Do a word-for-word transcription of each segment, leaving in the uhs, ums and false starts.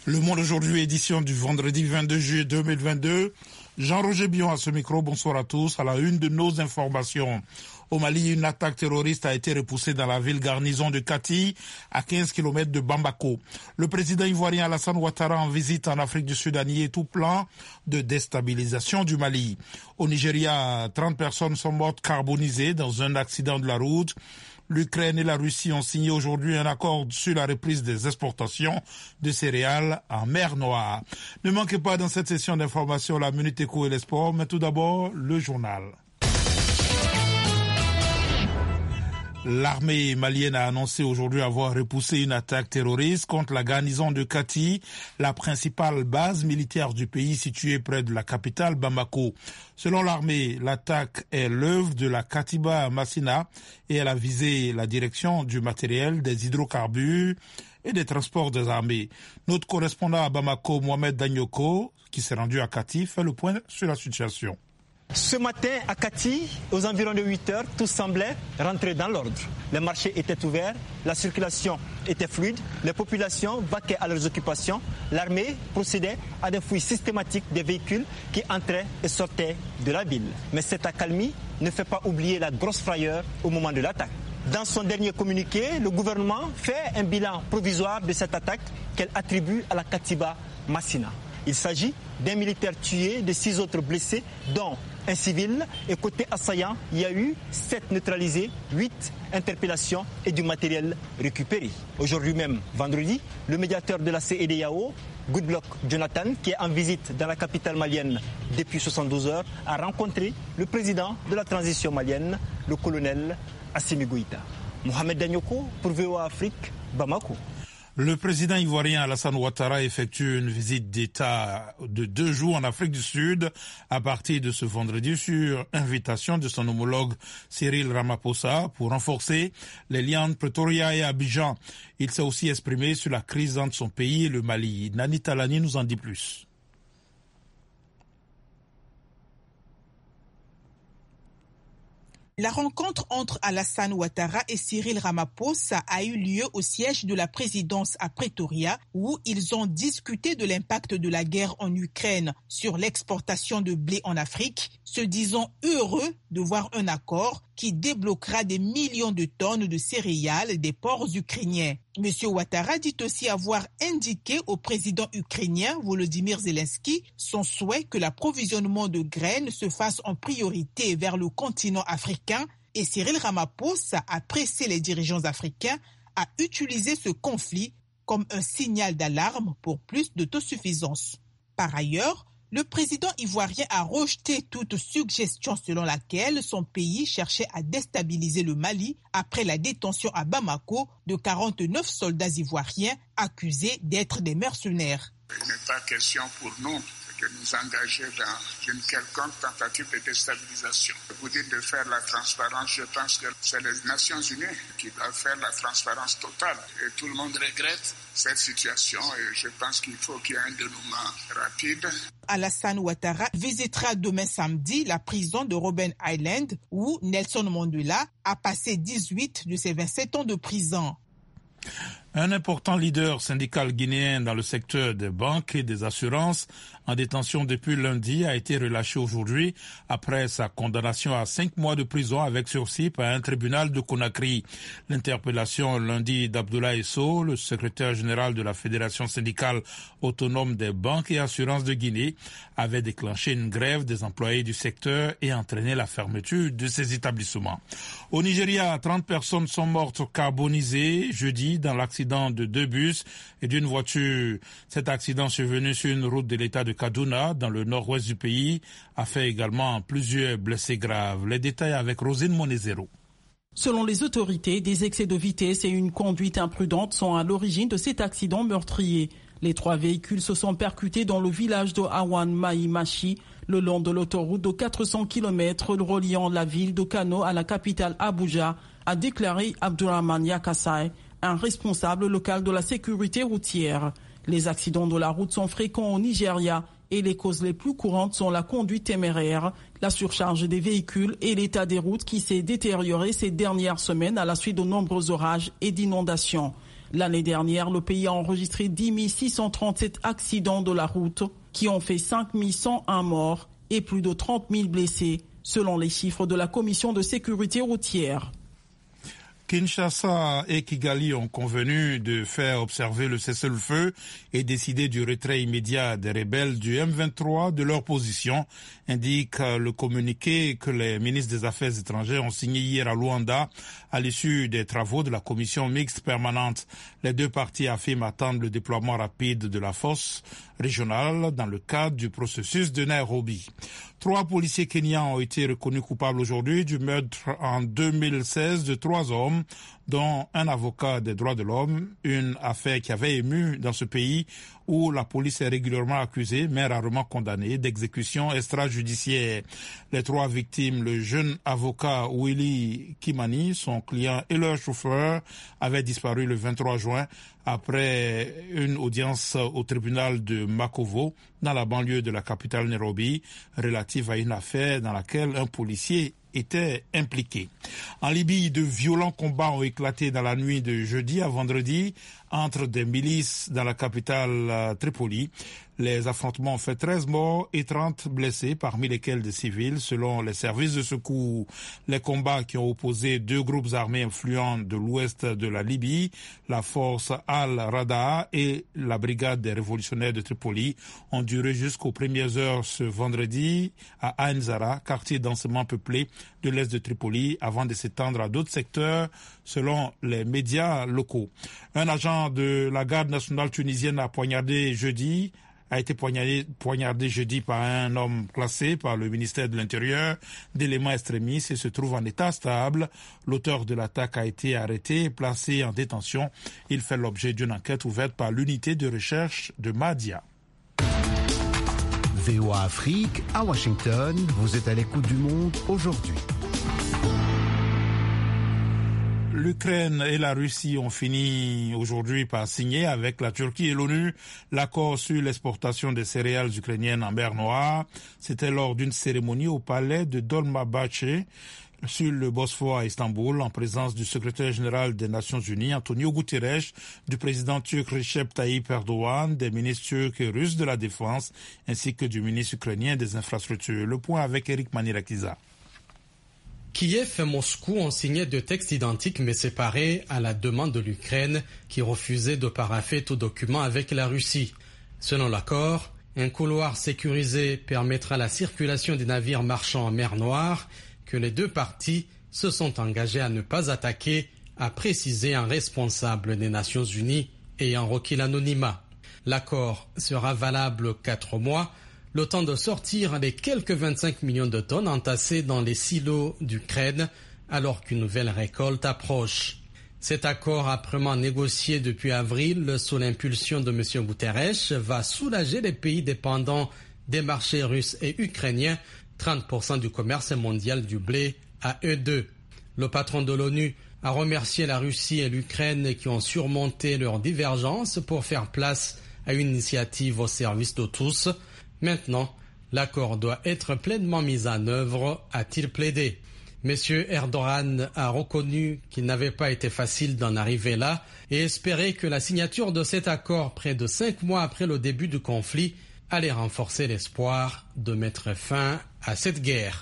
Le Monde aujourd'hui, édition du vendredi vingt-deux juillet deux mille vingt-deux. Jean-Roger Bion à ce micro, bonsoir à tous. À la une de nos informations. Au Mali, une attaque terroriste a été repoussée dans la ville garnison de Kati, à quinze kilomètres de Bamako. Le président ivoirien Alassane Ouattara en visite en Afrique du Sud a nié tout plan de déstabilisation du Mali. Au Nigeria, trente personnes sont mortes carbonisées dans un accident de la route. L'Ukraine et la Russie ont signé aujourd'hui un accord sur la reprise des exportations de céréales en mer Noire. Ne manquez pas dans cette session d'information la Minute Éco et les sports, mais tout d'abord le journal. L'armée malienne a annoncé aujourd'hui avoir repoussé une attaque terroriste contre la garnison de Kati, la principale base militaire du pays située près de la capitale Bamako. Selon l'armée, l'attaque est l'œuvre de la Katiba Massina et elle a visé la direction du matériel, des hydrocarbures et des transports des armées. Notre correspondant à Bamako, Mohamed Danyoko, qui s'est rendu à Kati, fait le point sur la situation. Ce matin, à Kati, aux environs de huit heures, tout semblait rentrer dans l'ordre. Les marchés étaient ouverts, la circulation était fluide, les populations vaquaient à leurs occupations. L'armée procédait à des fouilles systématiques des véhicules qui entraient et sortaient de la ville. Mais cette accalmie ne fait pas oublier la grosse frayeur au moment de l'attaque. Dans son dernier communiqué, le gouvernement fait un bilan provisoire de cette attaque qu'elle attribue à la Katiba Massina. Il s'agit d'un militaire tué, de six autres blessés, dont un civil. Et côté assaillant, il y a eu sept neutralisés, huit interpellations et du matériel récupéré. Aujourd'hui même, vendredi, le médiateur de la C E D E A O, Goodluck Jonathan, qui est en visite dans la capitale malienne depuis soixante-douze heures, a rencontré le président de la transition malienne, le colonel Assimi Goïta. Mohamed Danyoko pour V O A Afrique, Bamako. Le président ivoirien Alassane Ouattara effectue une visite d'État de deux jours en Afrique du Sud à partir de ce vendredi sur invitation de son homologue Cyril Ramaphosa pour renforcer les liens entre Pretoria et Abidjan. Il s'est aussi exprimé sur la crise entre son pays et le Mali. Nani Talani nous en dit plus. La rencontre entre Alassane Ouattara et Cyril Ramaphosa a eu lieu au siège de la présidence à Pretoria, où ils ont discuté de l'impact de la guerre en Ukraine sur l'exportation de blé en Afrique, se disant heureux de voir un accord qui débloquera des millions de tonnes de céréales des ports ukrainiens. Monsieur Ouattara dit aussi avoir indiqué au président ukrainien Volodymyr Zelensky son souhait que l'approvisionnement de graines se fasse en priorité vers le continent africain et Cyril Ramaphosa a pressé les dirigeants africains à utiliser ce conflit comme un signal d'alarme pour plus d'autosuffisance. Par ailleurs, le président ivoirien a rejeté toute suggestion selon laquelle son pays cherchait à déstabiliser le Mali après la détention à Bamako de quarante-neuf soldats ivoiriens accusés d'être des mercenaires. Il n'est pas question pour nous de nous engager dans une quelconque tentative de déstabilisation. Vous dites de faire la transparence, je pense que c'est les Nations Unies qui doivent faire la transparence totale. Et tout le monde regrette cette situation et je pense qu'il faut qu'il y ait un dénouement rapide. Alassane Ouattara visitera demain samedi la prison de Robben Island où Nelson Mandela a passé dix-huit de ses vingt-sept ans de prison. Un important leader syndical guinéen dans le secteur des banques et des assurances, en détention depuis lundi, a été relâché aujourd'hui après sa condamnation à cinq mois de prison avec sursis par un tribunal de Conakry. L'interpellation lundi d'Abdoulaye Sow, le secrétaire général de la Fédération syndicale autonome des banques et assurances de Guinée, avait déclenché une grève des employés du secteur et entraîné la fermeture de ces établissements. Au Nigeria, trente personnes sont mortes carbonisées jeudi dans l'accident de deux bus et d'une voiture. Cet accident survenu sur une route de l'État de Kaduna, dans le nord-ouest du pays, a fait également plusieurs blessés graves. Les détails avec Rosine Monezero. Selon les autorités, des excès de vitesse et une conduite imprudente sont à l'origine de cet accident meurtrier. Les trois véhicules se sont percutés dans le village de Awan Maïmachi, le long de l'autoroute de quatre cents kilomètres reliant la ville de Kano à la capitale Abuja, a déclaré Abdurrahman Yakasai, un responsable local de la sécurité routière. Les accidents de la route sont fréquents au Nigeria et les causes les plus courantes sont la conduite téméraire, la surcharge des véhicules et l'état des routes qui s'est détérioré ces dernières semaines à la suite de nombreux orages et d'inondations. L'année dernière, le pays a enregistré dix mille six cent trente-sept accidents de la route qui ont fait cinq mille cent un morts et plus de trente mille blessés, selon les chiffres de la Commission de sécurité routière. Kinshasa et Kigali ont convenu de faire observer le cessez-le-feu et décider du retrait immédiat des rebelles du M vingt-trois de leur position, indique le communiqué que les ministres des Affaires étrangères ont signé hier à Luanda à l'issue des travaux de la commission mixte permanente. Les deux parties affirment attendre le déploiement rapide de la force régionale dans le cadre du processus de Nairobi. Trois policiers kenyans ont été reconnus coupables aujourd'hui du meurtre en deux mille seize de trois hommes, dont un avocat des droits de l'homme, une affaire qui avait ému dans ce pays où la police est régulièrement accusée, mais rarement condamnée, d'exécution extrajudiciaire. Les trois victimes, le jeune avocat Willy Kimani, son client et leur chauffeur, avaient disparu le vingt-trois juin après une audience au tribunal de Makovo, dans la banlieue de la capitale Nairobi, relative à une affaire dans laquelle un policier était impliqué. En Libye, de violents combats ont éclaté dans la nuit de jeudi à vendredi entre des milices dans la capitale euh, Tripoli. Les affrontements ont fait treize morts et trente blessés, parmi lesquels des civils, selon les services de secours. Les combats qui ont opposé deux groupes armés influents de l'ouest de la Libye, la force Al-Rada et la brigade des révolutionnaires de Tripoli, ont duré jusqu'aux premières heures ce vendredi à Ain Zara, quartier densément peuplé de l'est de Tripoli, avant de s'étendre à d'autres secteurs, selon les médias locaux. Un agent de la garde nationale tunisienne a poignardé jeudi a été poignardé, poignardé jeudi par un homme classé par le ministère de l'Intérieur d'éléments extrémistes et se trouve en état stable. L'auteur de l'attaque a été arrêté et placé en détention. Il fait l'objet d'une enquête ouverte par l'unité de recherche de Mahdia. V O A Afrique, à Washington, vous êtes à l'écoute du monde aujourd'hui. L'Ukraine et la Russie ont fini aujourd'hui par signer avec la Turquie et l'ONU l'accord sur l'exportation des céréales ukrainiennes en mer Noire. C'était lors d'une cérémonie au palais de Dolmabahçe sur le Bosphore à Istanbul, en présence du secrétaire général des Nations Unies, Antonio Guterres, du président turc Recep Tayyip Erdogan, des ministres turcs et russes de la Défense, ainsi que du ministre ukrainien des Infrastructures. Le point avec Eric Manirakiza. Kiev et Moscou ont signé deux textes identiques mais séparés à la demande de l'Ukraine qui refusait de parapher tout document avec la Russie. Selon l'accord, un couloir sécurisé permettra la circulation des navires marchands en mer Noire que les deux parties se sont engagées à ne pas attaquer, a précisé un responsable des Nations Unies ayant requis l'anonymat. L'accord sera valable quatre mois, le temps de sortir les quelques vingt-cinq millions de tonnes entassées dans les silos d'Ukraine alors qu'une nouvelle récolte approche. Cet accord âprement négocié depuis avril sous l'impulsion de M. Guterres va soulager les pays dépendants des marchés russes et ukrainiens, trente pour cent du commerce mondial du blé à eux deux. Le patron de l'ONU a remercié la Russie et l'Ukraine qui ont surmonté leurs divergences pour faire place à une initiative au service de tous. Maintenant, l'accord doit être pleinement mis en œuvre, a-t-il plaidé. M. Erdogan a reconnu qu'il n'avait pas été facile d'en arriver là et espérait que la signature de cet accord près de cinq mois après le début du conflit allait renforcer l'espoir de mettre fin à cette guerre.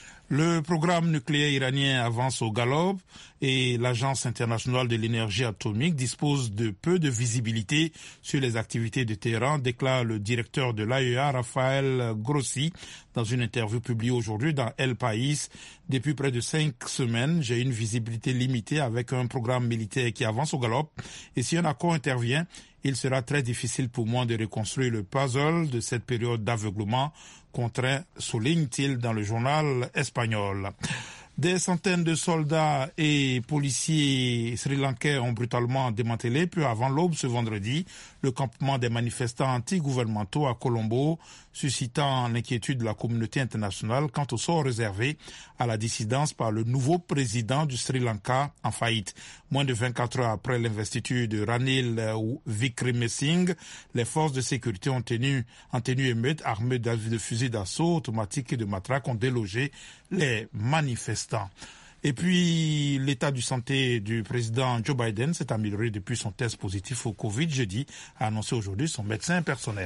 Le programme nucléaire iranien avance au galop et l'Agence internationale de l'énergie atomique dispose de peu de visibilité sur les activités de Téhéran, déclare le directeur de l'A E A, Raphaël Grossi, dans une interview publiée aujourd'hui dans El País. Depuis près de cinq semaines, j'ai une visibilité limitée avec un programme militaire qui avance au galop. Et si un accord intervient, il sera très difficile pour moi de reconstruire le puzzle de cette période d'aveuglement contraint, souligne-t-il dans le journal espagnol. Des centaines de soldats et policiers sri-lankais ont brutalement démantelé, peu avant l'aube ce vendredi, le campement des manifestants anti-gouvernementaux à Colombo, suscitant l'inquiétude de la communauté internationale quant au sort réservé à la dissidence par le nouveau président du Sri Lanka en faillite. Moins de vingt-quatre heures après l'investiture de Ranil Wickremesinghe, les forces de sécurité ont tenu, ont tenu émeute armées de fusils d'assaut automatiques et de matraques ont délogé les manifestants. Et puis, l'état de santé du président Joe Biden s'est amélioré depuis son test positif au Covid jeudi, a annoncé aujourd'hui son médecin personnel.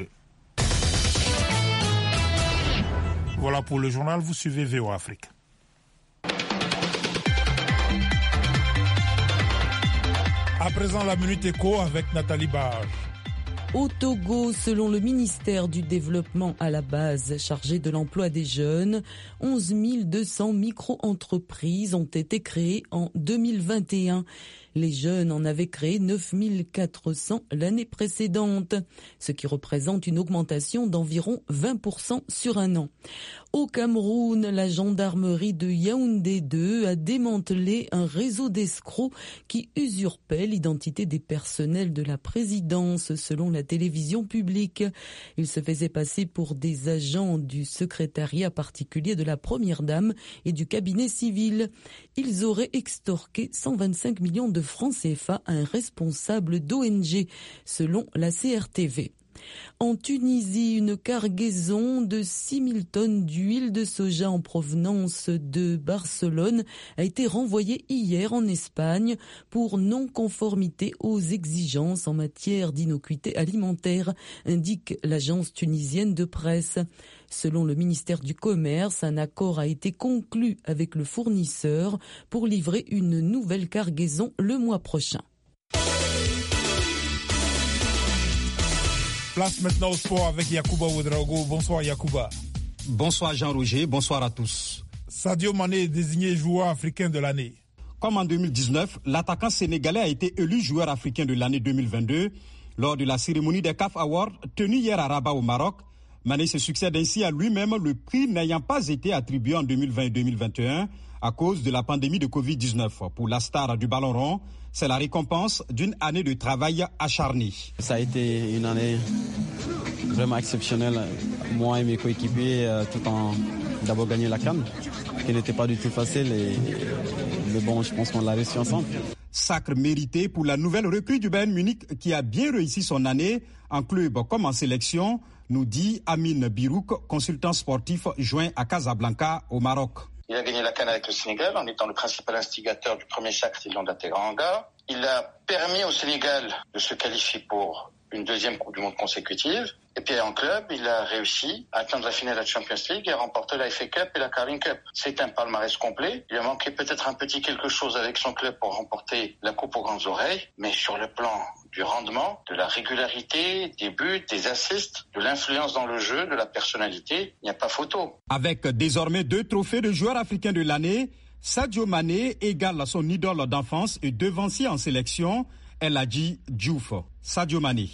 Voilà pour le journal, vous suivez V O A Afrique. À présent, la Minute Éco avec Nathalie Barge. Au Togo, selon le ministère du Développement à la base chargé de l'emploi des jeunes, onze mille deux cents micro-entreprises ont été créées en deux mille vingt et un. Les jeunes en avaient créé neuf mille quatre cents l'année précédente, ce qui représente une augmentation d'environ vingt pour cent sur un an. Au Cameroun, la gendarmerie de Yaoundé deux a démantelé un réseau d'escrocs qui usurpait l'identité des personnels de la présidence, selon la télévision publique. Ils se faisaient passer pour des agents du secrétariat particulier de la première dame et du cabinet civil. Ils auraient extorqué cent vingt-cinq millions de francs C F A à un responsable d'O N G, selon la C R T V. En Tunisie, une cargaison de six mille tonnes d'huile de soja en provenance de Barcelone a été renvoyée hier en Espagne pour non-conformité aux exigences en matière d'innocuité alimentaire, indique l'agence tunisienne de presse. Selon le ministère du Commerce, un accord a été conclu avec le fournisseur pour livrer une nouvelle cargaison le mois prochain. Place maintenant au sport avec Yacouba Ouedraogo. Bonsoir Yacouba. Bonsoir Jean-Roger, bonsoir à tous. Sadio Mané est désigné joueur africain de l'année. Comme en deux mille dix-neuf, l'attaquant sénégalais a été élu joueur africain de l'année deux mille vingt-deux lors de la cérémonie des C A F Awards tenue hier à Rabat au Maroc. Mané se succède ainsi à lui-même, le prix n'ayant pas été attribué en deux mille vingt et deux mille vingt et un à cause de la pandémie de covid dix-neuf. Pour la star du ballon rond, c'est la récompense d'une année de travail acharné. Ça a été une année vraiment exceptionnelle, moi et mes coéquipiers, tout en d'abord gagné la CAN, qui n'était pas du tout facile, et, mais bon, je pense qu'on l'a réussi ensemble. Sacre mérité pour la nouvelle recrue du Bayern Munich qui a bien réussi son année en club comme en sélection, nous dit Amine Birouk, consultant sportif joint à Casablanca au Maroc. Il a gagné la CAN avec le Sénégal en étant le principal instigateur du premier Sacre Lion Teranga. Il a permis au Sénégal de se qualifier pour une deuxième Coupe du Monde consécutive. Et puis en club, il a réussi à atteindre la finale de la Champions League et à remporter la F A Cup et la Carling Cup. C'est un palmarès complet. Il a manqué peut-être un petit quelque chose avec son club pour remporter la Coupe aux grandes oreilles. Mais sur le plan du rendement, de la régularité, des buts, des assists, de l'influence dans le jeu, de la personnalité, il n'y a pas photo. Avec désormais deux trophées de joueur africain de l'année, Sadio Mané égale son idole d'enfance et devancier en sélection, El Hadji Diouf. Sadio Mané.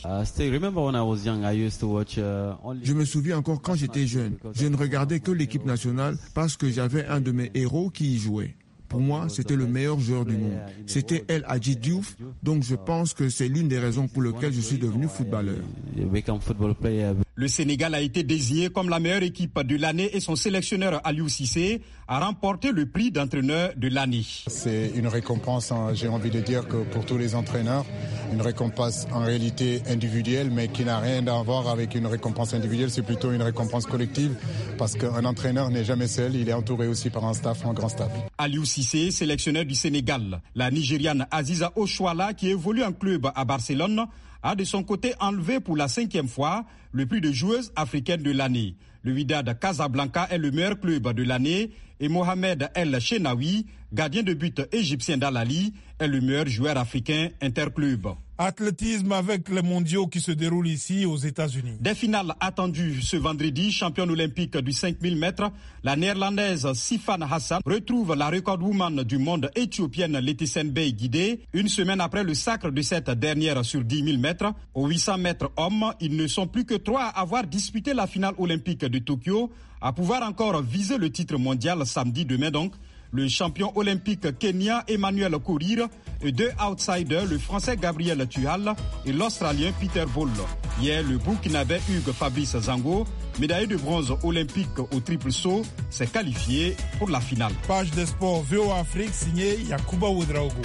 Je me souviens encore quand j'étais jeune. Je ne regardais que l'équipe nationale parce que j'avais un de mes héros qui y jouait. Pour moi, c'était le meilleur joueur du monde. C'était El Hadji Diouf, donc je pense que c'est l'une des raisons pour lesquelles je suis devenu footballeur. Le Sénégal a été désigné comme la meilleure équipe de l'année et son sélectionneur Aliou Cissé a remporté le prix d'entraîneur de l'année. C'est une récompense, hein, j'ai envie de dire que pour tous les entraîneurs, une récompense en réalité individuelle, mais qui n'a rien à voir avec une récompense individuelle, c'est plutôt une récompense collective, parce qu'un entraîneur n'est jamais seul, il est entouré aussi par un staff, un grand staff. Aliou Cissé, sélectionneur du Sénégal. La Nigériane Aziza Oshwala, qui évolue en club à Barcelone, a de son côté enlevé pour la cinquième fois le prix de joueuse africaine de l'année. Le Wydad Casablanca est le meilleur club de l'année et Mohamed El Chenaoui, gardien de but égyptien d'Al-Ali, est le meilleur joueur africain interclub. Athlétisme avec les mondiaux qui se déroulent ici aux États-Unis. Des finales attendues ce vendredi, championne olympique du cinq mille mètres, la néerlandaise Sifan Hassan retrouve la recordwoman du monde éthiopienne Letisen Bey Guidé une semaine après le sacre de cette dernière sur dix mille mètres. Aux huit cents mètres hommes, ils ne sont plus que trois à avoir disputé la finale olympique de Tokyo, à pouvoir encore viser le titre mondial samedi demain donc. Le champion olympique kenyan Emmanuel Korir et deux outsiders, le français Gabriel Tuhal et l'australien Peter Bol. Hier, le burkinabé Hugues Fabrice Zango, médaillé de bronze olympique au triple saut, s'est qualifié pour la finale. Page des sports V O A Afrique signée Yacouba Ouedraogo.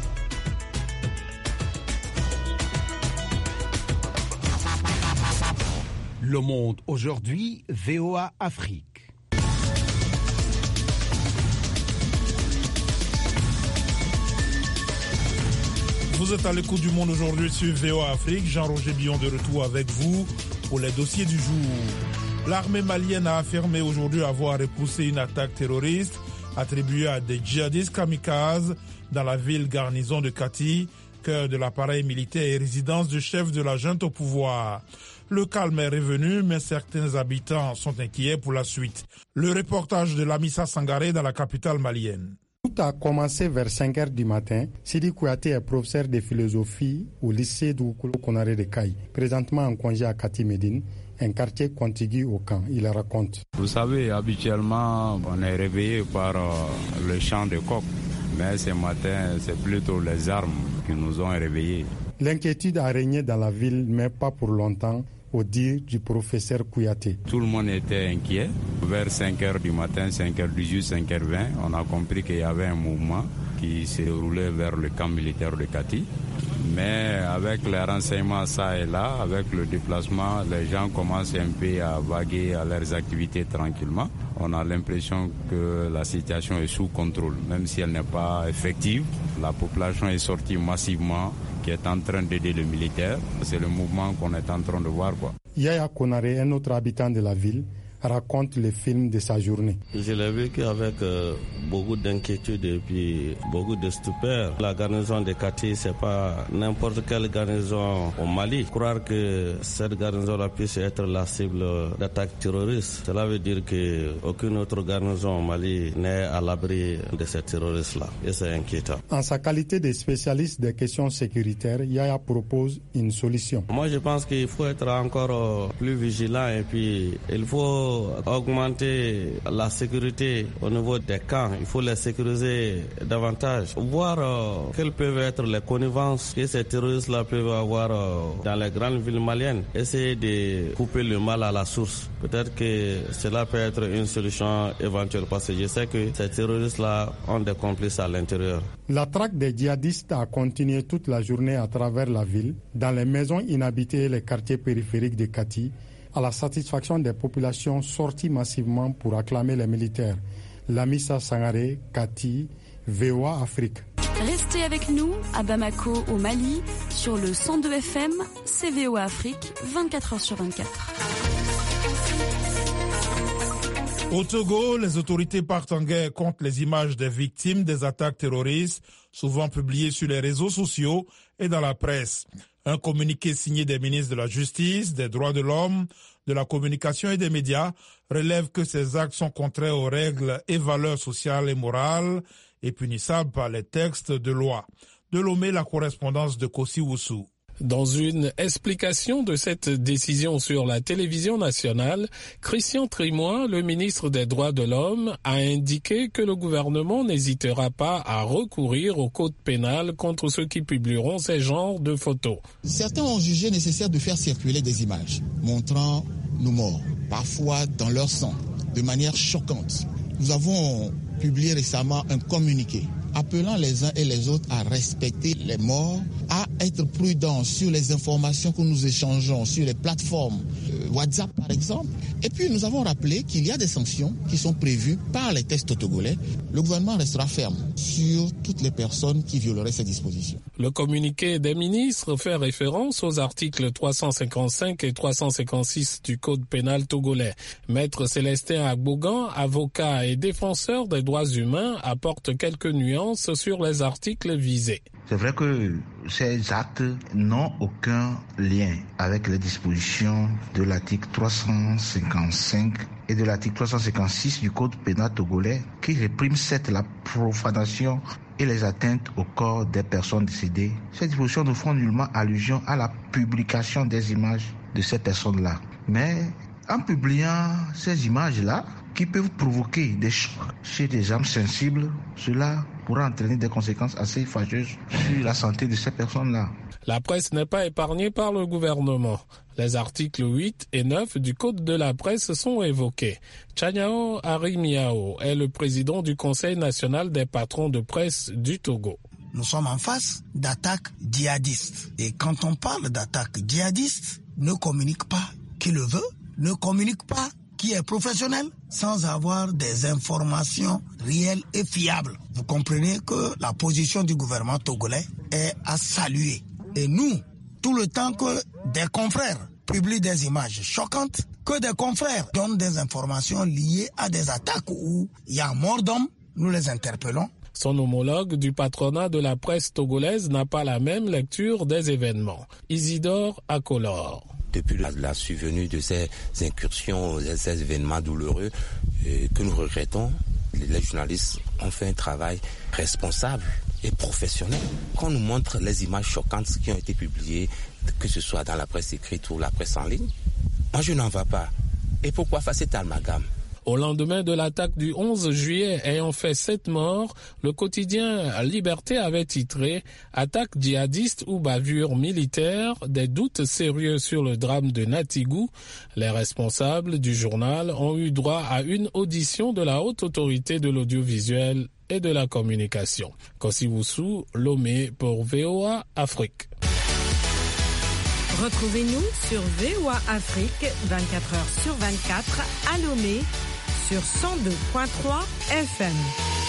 Le Monde aujourd'hui, V O A Afrique. Vous êtes à l'écoute du Monde aujourd'hui sur V O A Afrique. Jean-Roger Billon de retour avec vous pour les dossiers du jour. L'armée malienne a affirmé aujourd'hui avoir repoussé une attaque terroriste attribuée à des djihadistes kamikazes dans la ville garnison de Kati, cœur de l'appareil militaire et résidence du chef de la junte au pouvoir. Le calme est revenu, mais certains habitants sont inquiets pour la suite. Le reportage de Lamissa Sangaré dans la capitale malienne. Tout a commencé vers cinq heures du matin. Sidi Kouyaté est professeur de philosophie au lycée d'Oukolo Konaré de Kaï, présentement en congé à Kati Médine, un quartier contigu au camp. Il raconte. Vous savez, habituellement, on est réveillé par euh, le chant de coq, mais ce matin, c'est plutôt les armes qui nous ont réveillés. L'inquiétude a régné dans la ville, mais pas pour longtemps, au dire du professeur Kouyaté. Tout le monde était inquiet. Vers cinq heures du matin, cinq heures dix-huit, cinq heures vingt, on a compris qu'il y avait un mouvement qui se déroulait vers le camp militaire de Kati. Mais avec les renseignements ça et là, avec le déplacement, les gens commencent un peu à vaguer à leurs activités tranquillement. On a l'impression que la situation est sous contrôle, même si elle n'est pas effective. La population est sortie massivement, qui est en train d'aider les militaires. C'est le mouvement qu'on est en train de voir, quoi. Yaya Konaré, un autre habitant de la ville, raconte le film de sa journée. Je l'ai vécu avec euh, beaucoup d'inquiétude et puis beaucoup de stupeur. La garnison de Kati, c'est pas n'importe quelle garnison au Mali. Croire que cette garnison-là puisse être la cible d'attaques terroristes, cela veut dire qu'aucune autre garnison au Mali n'est à l'abri de ces terroristes-là. Et c'est inquiétant. En sa qualité de spécialiste des questions sécuritaires, Yaya propose une solution. Moi, je pense qu'il faut être encore plus vigilant et puis il faut augmenter la sécurité au niveau des camps. Il faut les sécuriser davantage. Voir euh, quelles peuvent être les connivences que ces terroristes-là peuvent avoir euh, dans les grandes villes maliennes. Essayer de couper le mal à la source. Peut-être que cela peut être une solution éventuelle parce que je sais que ces terroristes-là ont des complices à l'intérieur. La traque des djihadistes a continué toute la journée à travers la ville, dans les maisons inhabitées et les quartiers périphériques de Kati, à la satisfaction des populations sorties massivement pour acclamer les militaires. Lamissa Sangaré, Kati, V O A Afrique. Restez avec nous à Bamako, au Mali, sur le cent deux F M, c'est V O A Afrique, vingt-quatre heures sur vingt-quatre. Au Togo, les autorités partent en guerre contre les images des victimes des attaques terroristes, souvent publiées sur les réseaux sociaux et dans la presse. Un communiqué signé des ministres de la Justice, des Droits de l'Homme, de la Communication et des Médias relève que ces actes sont contraires aux règles et valeurs sociales et morales et punissables par les textes de loi. De Lomé, la correspondance de Kossi Woussou. Dans une explication de cette décision sur la télévision nationale, Christian Trimoy, le ministre des Droits de l'Homme, a indiqué que le gouvernement n'hésitera pas à recourir au code pénal contre ceux qui publieront ces genres de photos. Certains ont jugé nécessaire de faire circuler des images montrant nos morts, parfois dans leur sang, de manière choquante. Nous avons publié récemment un communiqué appelant les uns et les autres à respecter les morts, à être prudents sur les informations que nous échangeons sur les plateformes euh, WhatsApp par exemple. Et puis nous avons rappelé qu'il y a des sanctions qui sont prévues par les textes togolais. Le gouvernement restera ferme sur toutes les personnes qui violeraient ces dispositions. Le communiqué des ministres fait référence aux articles trois cent cinquante-cinq et trois cent cinquante-six du Code pénal togolais. Maître Célestin Agbogan, avocat et défenseur des droits humains, apporte quelques nuances sur les articles visés. C'est vrai que ces actes n'ont aucun lien avec les dispositions de l'article trois cent cinquante-cinq et de l'article trois cent cinquante-six du Code pénal togolais qui réprime certes la profanation et les atteintes au corps des personnes décédées. Ces dispositions ne font nullement allusion à la publication des images de ces personnes-là. Mais en publiant ces images-là, qui peuvent provoquer des chocs chez des âmes sensibles, cela pourra entraîner des conséquences assez fâcheuses sur la santé de ces personnes-là. La presse n'est pas épargnée par le gouvernement. Les articles huit et neuf du Code de la presse sont évoqués. Tchanyao Arimiao est le président du Conseil national des patrons de presse du Togo. Nous sommes en face d'attaques djihadistes. Et quand on parle d'attaques djihadistes, ne communique pas qui le veut, ne communique pas qui est professionnel sans avoir des informations réelles et fiables. Vous comprenez que la position du gouvernement togolais est à saluer. Et nous, tout le temps que des confrères publient des images choquantes, que des confrères donnent des informations liées à des attaques où il y a mort d'hommes, nous les interpellons. Son homologue du patronat de la presse togolaise n'a pas la même lecture des événements. Isidore Akolor. Depuis la, la survenue de ces incursions, ces événements douloureux euh, que nous regrettons, les, les journalistes ont fait un travail responsable et professionnel. Quand on nous montre les images choquantes qui ont été publiées, que ce soit dans la presse écrite ou la presse en ligne, moi je n'en vais pas. Et pourquoi faire cet amalgame ? Au lendemain de l'attaque du onze juillet ayant fait sept morts, le quotidien Liberté avait titré « Attaque djihadiste ou bavure militaire, des doutes sérieux sur le drame de Natigou ». Les responsables du journal ont eu droit à une audition de la haute autorité de l'audiovisuel et de la communication. Kossi Woussou, Lomé pour V O A Afrique. Retrouvez-nous sur V O A Afrique vingt-quatre heures sur vingt-quatre à Lomé sur cent deux virgule trois F M.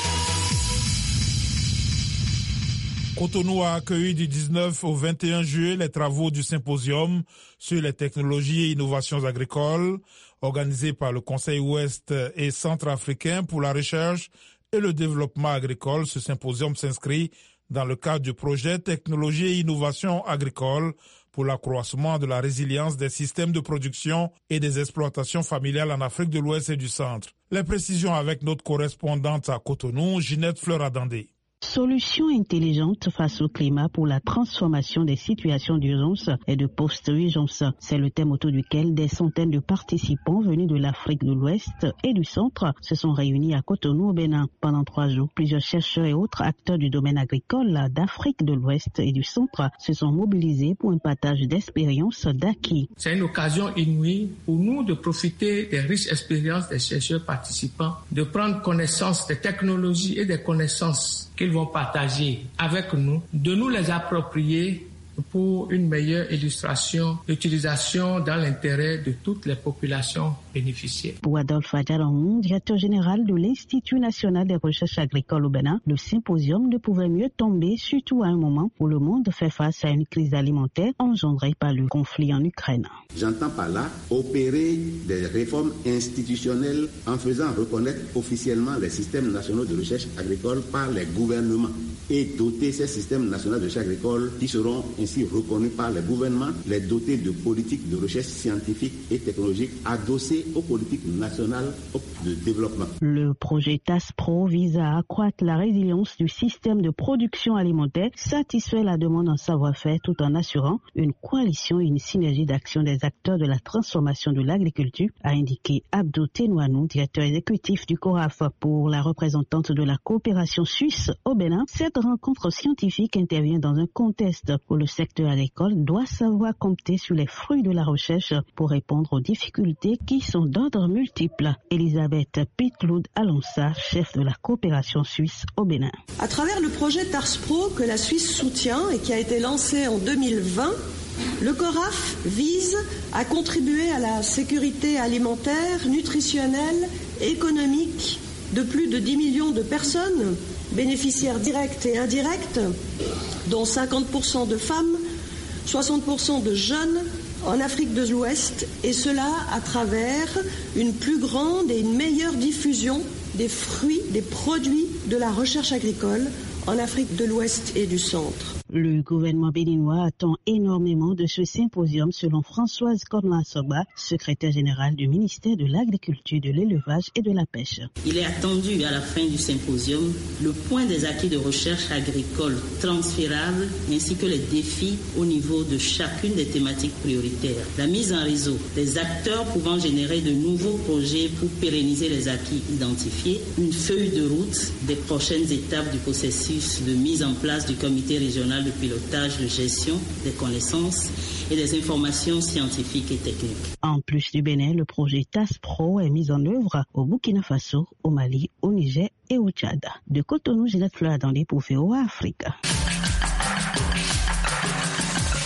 Cotonou a accueilli du dix-neuf au vingt et un juillet les travaux du symposium sur les technologies et innovations agricoles organisé par le Conseil ouest et centrafricain pour la recherche et le développement agricole. Ce symposium s'inscrit dans le cadre du projet Technologie et innovation agricole pour l'accroissement de la résilience des systèmes de production et des exploitations familiales en Afrique de l'Ouest et du Centre. Les précisions avec notre correspondante à Cotonou, Ginette Fleur-Adandé. Solutions intelligentes face au climat pour la transformation des situations d'urgence et de post-urgence. C'est le thème autour duquel des centaines de participants venus de l'Afrique de l'Ouest et du Centre se sont réunis à Cotonou au Bénin. Pendant trois jours, plusieurs chercheurs et autres acteurs du domaine agricole d'Afrique de l'Ouest et du Centre se sont mobilisés pour un partage d'expériences d'acquis. C'est une occasion inouïe pour nous de profiter des riches expériences des chercheurs participants, de prendre connaissance des technologies et des connaissances qu'ils vont partager avec nous, de nous les approprier pour une meilleure illustration, utilisation dans l'intérêt de toutes les populations bénéficiaires. Pour Adolphe Adjaramou, directeur général de l'Institut national des recherches agricoles au Bénin, le symposium ne pouvait mieux tomber, surtout à un moment où le monde fait face à une crise alimentaire engendrée par le conflit en Ukraine. J'entends par là opérer des réformes institutionnelles en faisant reconnaître officiellement les systèmes nationaux de recherche agricole par les gouvernements et doter ces systèmes nationaux de recherche agricole qui seront ainsi reconnus par les gouvernements, les doter de politiques de recherche scientifique et technologique adossées aux politiques nationales de développement. Le projet TASPRO vise à accroître la résilience du système de production alimentaire, satisfaire la demande en savoir-faire tout en assurant une coalition et une synergie d'action des acteurs de la transformation de l'agriculture, a indiqué Abdou Tenouanou, directeur exécutif du CORAF. Pour la représentante de la coopération suisse au Bénin, cette rencontre scientifique intervient dans un contexte où le secteur agricole doit savoir compter sur les fruits de la recherche pour répondre aux difficultés qui sont d'ordre multiple. Elisabeth Pitloud Alonsa, chef de la coopération suisse au Bénin. À travers le projet TASPRO que la Suisse soutient et qui a été lancé en deux mille vingt, le CORAF vise à contribuer à la sécurité alimentaire, nutritionnelle et économique de plus de dix millions de personnes, bénéficiaires directes et indirectes, dont cinquante pour cent de femmes, soixante pour cent de jeunes en Afrique de l'Ouest, et cela à travers une plus grande et une meilleure diffusion des fruits, des produits de la recherche agricole en Afrique de l'Ouest et du Centre. Le gouvernement béninois attend énormément de ce symposium selon Françoise Kornma-Soba, secrétaire générale du ministère de l'Agriculture, de l'Élevage et de la Pêche. Il est attendu à la fin du symposium le point des acquis de recherche agricole transférables ainsi que les défis au niveau de chacune des thématiques prioritaires. La mise en réseau des acteurs pouvant générer de nouveaux projets pour pérenniser les acquis identifiés, une feuille de route des prochaines étapes du processus de mise en place du comité régional de pilotage de gestion des connaissances et des informations scientifiques et techniques. En plus du Bénin, le projet TASPRO est mis en œuvre au Burkina Faso, au Mali, au Niger et au Tchad. De Cotonou, Ginette Fleur-Adandé pour V O A Afrique.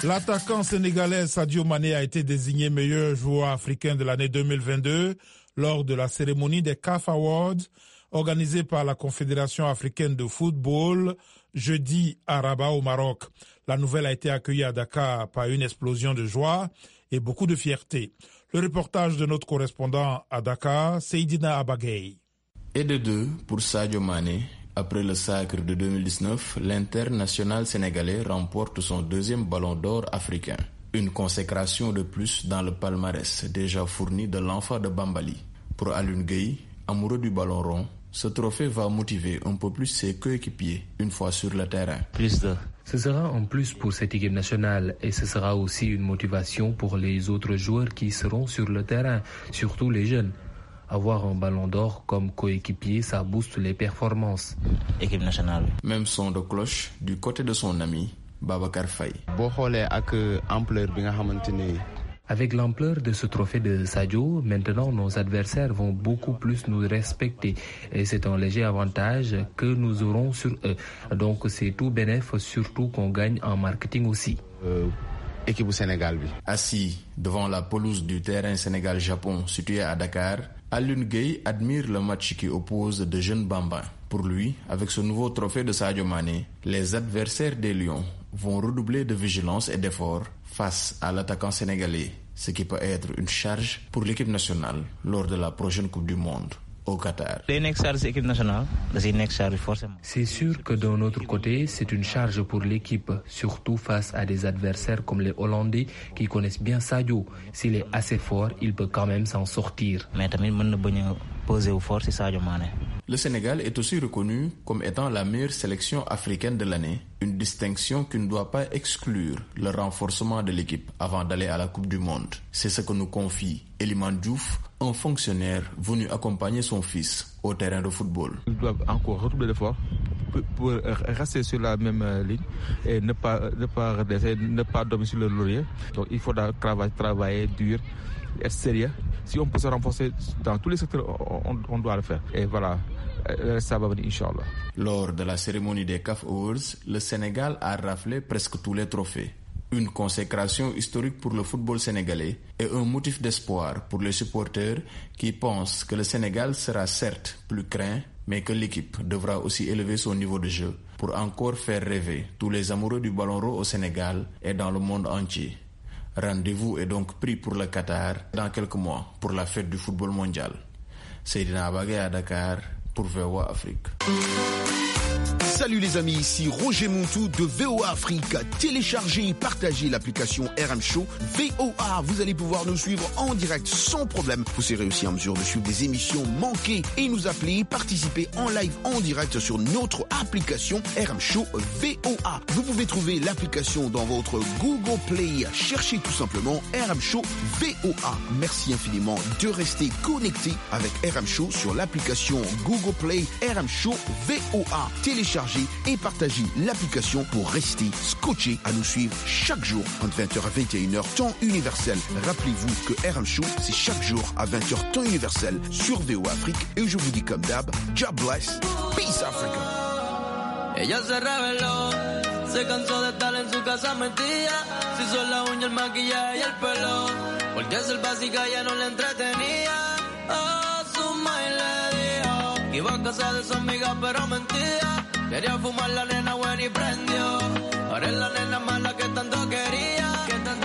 L'attaquant sénégalais Sadio Mané a été désigné meilleur joueur africain de l'année deux mille vingt-deux lors de la cérémonie des C A F Awards organisée par la Confédération africaine de football jeudi à Rabat au Maroc. La nouvelle a été accueillie à Dakar par une explosion de joie et beaucoup de fierté. Le reportage de notre correspondant à Dakar, Seydina Abagay. Et de deux pour Sadio Mané. Après le sacre de deux mille dix-neuf, l'international sénégalais remporte son deuxième ballon d'or africain. Une consécration de plus dans le palmarès déjà fourni de l'enfant de Bambali. Pour Alioune Gueye, amoureux du ballon rond, ce trophée va motiver un peu plus ses coéquipiers une fois sur le terrain. Plus de... Ce sera un plus pour cette équipe nationale et ce sera aussi une motivation pour les autres joueurs qui seront sur le terrain, surtout les jeunes. Avoir un ballon d'or comme coéquipier, ça booste les performances. Équipe nationale. Même son de cloche du côté de son ami, Babacar Faye. Avec l'ampleur de ce trophée de Sadio, maintenant nos adversaires vont beaucoup plus nous respecter. Et c'est un léger avantage que nous aurons sur eux. Donc c'est tout bénéf, surtout qu'on gagne en marketing aussi. Euh... Équipe du Sénégal. Assis devant la pelouse du terrain Sénégal-Japon situé à Dakar, Alioune Gueye admire le match qui oppose de jeunes bambins. Pour lui, avec ce nouveau trophée de Sadio Mané, les adversaires des Lions vont redoubler de vigilance et d'efforts face à l'attaquant sénégalais, ce qui peut être une charge pour l'équipe nationale lors de la prochaine Coupe du Monde au Qatar. C'est sûr que d'un autre côté, c'est une charge pour l'équipe, surtout face à des adversaires comme les Hollandais qui connaissent bien Sadio. S'il est assez fort, il peut quand même s'en sortir. Le Sénégal est aussi reconnu comme étant la meilleure sélection africaine de l'année, une distinction qui ne doit pas exclure le renforcement de l'équipe avant d'aller à la Coupe du Monde. C'est ce que nous confie Eliman Diouf, un fonctionnaire venu accompagner son fils au terrain de football. Ils doivent encore redoubler d'efforts pour, pour rester sur la même ligne et ne pas, ne pas redescendre, ne pas dormir sur le laurier. Donc il faudra travailler, travailler dur, être sérieux. Si on peut se renforcer dans tous les secteurs, on, on doit le faire. Et voilà, ça va venir, Inch'Allah. Lors de la cérémonie des C A F Awards, le Sénégal a raflé presque tous les trophées. Une consécration historique pour le football sénégalais et un motif d'espoir pour les supporters qui pensent que le Sénégal sera certes plus craint, mais que l'équipe devra aussi élever son niveau de jeu pour encore faire rêver tous les amoureux du ballon rond au Sénégal et dans le monde entier. Rendez-vous est donc pris pour le Qatar dans quelques mois pour la fête du football mondial. Seydina Abagay à Dakar pour V O A Afrique. Salut les amis, ici Roger Montou de V O A Afrique. Téléchargez et partagez l'application R M Show V O A. Vous allez pouvoir nous suivre en direct sans problème. Vous serez aussi en mesure de suivre des émissions manquées et nous appeler et participer en live en direct sur notre application R M Show V O A. Vous pouvez trouver l'application dans votre Google Play. Cherchez tout simplement R M Show V O A. Merci infiniment de rester connecté avec R M Show sur l'application Google Play R M Show V O A. Téléchargez et partagez l'application pour rester scotché à nous suivre chaque jour entre vingt heures à vingt et une heures temps universel. Rappelez-vous que R M Show c'est chaque jour à vingt heures temps universel sur V O A Afrique et je vous dis comme d'hab, God bless, peace Africa. Ella se reveló, se cansó de estar en su casa metida, se hizo la uña, el maquillaje y el pelo, porque ser básica ya no le entretenía. A su madre le dijo que iba a casa de su amiga pero mentira. Quería fumar la nena buena y prendió. Ahora es la nena mala que tanto quería, que tanto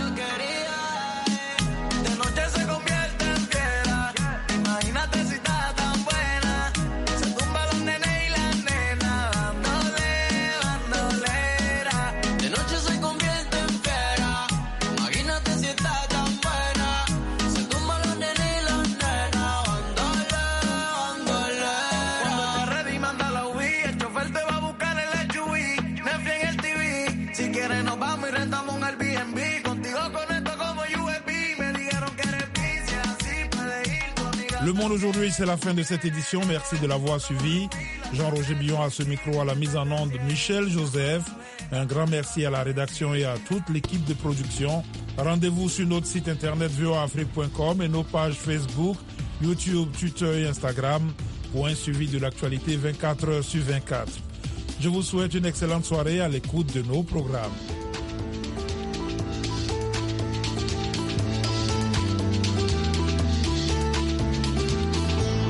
quería. De noche se convierte en fiera. Imagínate si está tan buena. Se tumba los nenes y las nenas dándole bandolera. De noche se convierte en fiera. Imagínate si está tan buena. Se tumba los nenes y las nenas dándole bandolera. Cuando estés ready manda la U I, el chofer te va. Nos vamos y rentamos un Airbnb. Contigo conecto como U S B. Me dijeron que eres bici, así puedes ir conmigo. Le Monde aujourd'hui, c'est la fin de cette édition. Merci de l'avoir suivi. Jean-Roger Billon à ce micro, à la mise en onde Michel Joseph. Un grand merci à la rédaction et à toute l'équipe de production. Rendez-vous sur notre site internet v o a afrique point com et nos pages Facebook, YouTube, Twitter et Instagram pour un suivi de l'actualité vingt-quatre heures sur vingt-quatre. Je vous souhaite une excellente soirée à l'écoute de nos programmes.